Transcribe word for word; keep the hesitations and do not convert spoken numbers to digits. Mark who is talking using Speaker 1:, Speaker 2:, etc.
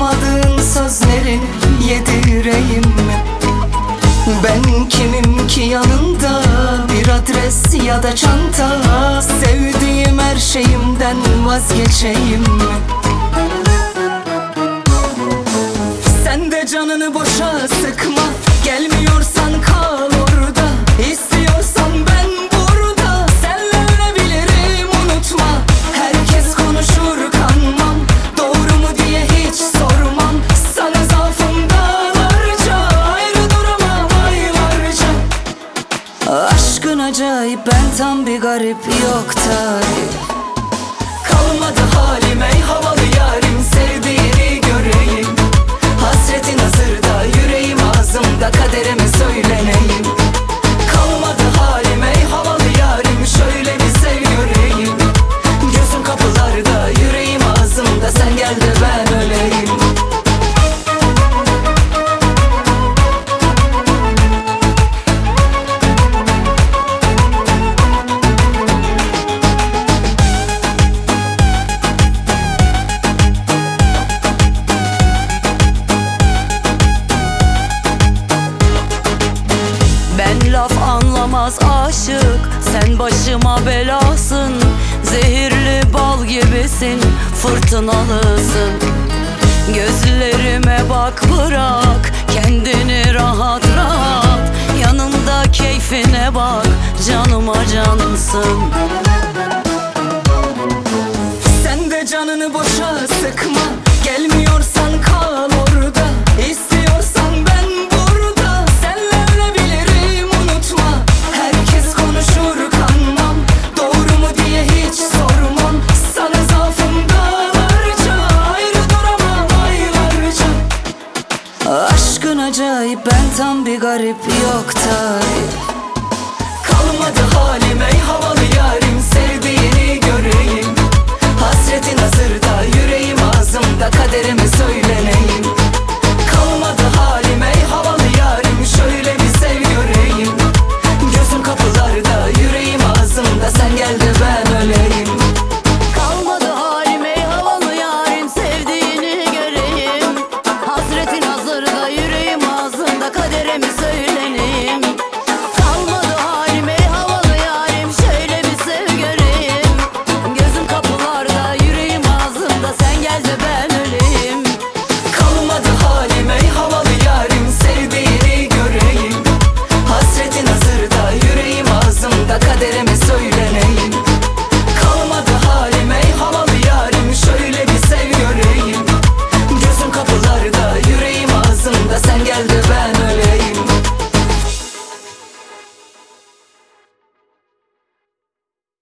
Speaker 1: Tutamadığın sözlerin yedireyim mi? Ben kimim ki yanında bir adres ya da çanta? Sevdiğim her şeyimden vazgeçeyim mi? Sen de canını boşa sıkma, gelmiyorsan kal orada. İstiyorsan ben burada, senle ölebilirim unutma. Herkes konuşur kanmam, doğru mu diye hiç sormam. Sana zaafım dağlarca, ayrı duramam aylarca. Aşkın acayip, ben tam bir garip, yok tarif. Kalmadı halim ey havalı yarim, sevdiğini göreyim. Hasretin hazırda, yüreğim ağzımda, kaderime söyleneyim. Kalmadı halim ey havalı yarim, şöyle bir sev göreyim. Gözüm kapılarda, yüreğim ağzımda, sen gel de ben öleyim.
Speaker 2: Ben laf anlamaz aşık, sen başıma belasın. Zehirli bal gibisin, fırtınalısın. Gözlerime bak, bırak kendini rahat rahat. Yanımda keyfine bak, canıma cansın.
Speaker 1: Sen de canını boşa sıkma, gelmiyorsan kal orada. İstiyorsan ben burada, senle ölebilirim unutma. Herkes konuşur kanmam, doğru mu diye hiç sormam. Sana zaafım dağlarca, ayrı duramam aylarca. Aşkın acayip, ben tam bir garip, yok tarif. Kalmadı halim ey havalı yarim, sevdiğini göreyim. Hasretin hazırda, yüreğim ağzımda, kaderimi söyle.